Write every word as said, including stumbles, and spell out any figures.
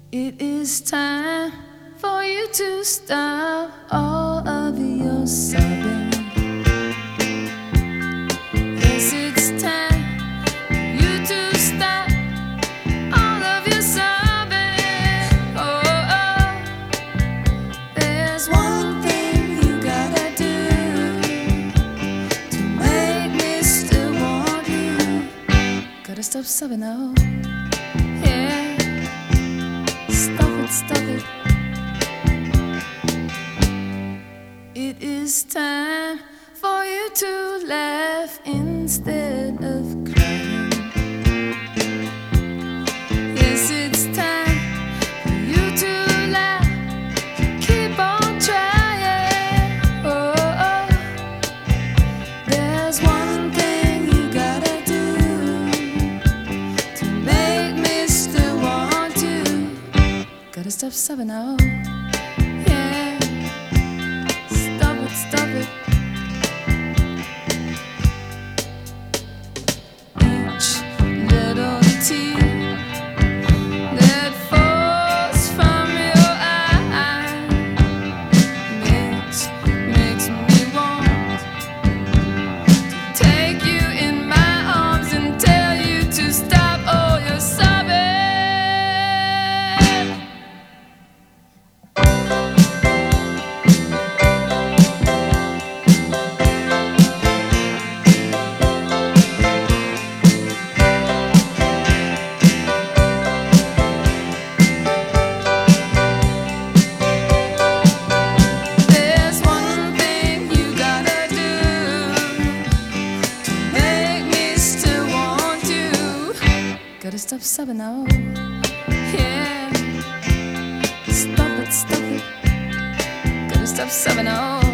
It is time for you to stop all of your sobbing. Yes, it's time for you to stop all of your sobbing. Oh, oh. There's one thing you gotta do to make me still want you. Gotta stop sobbing now. Yeah. Stop it, stop it. It is time for you to laugh instead of crying. Yes, it's time for you to laugh. Keep on trying. Oh, oh. There's one thing you gotta do to make me still want you. Gotta stop sobbing now. Yeah. Stop it, stop it. Each little tear that falls from your eye makes, makes me want to take you in my arms and tell you to stop all your sobbing. Gotta stop sobbing now. Yeah. Stop it, stop it. Gotta stop sobbing now.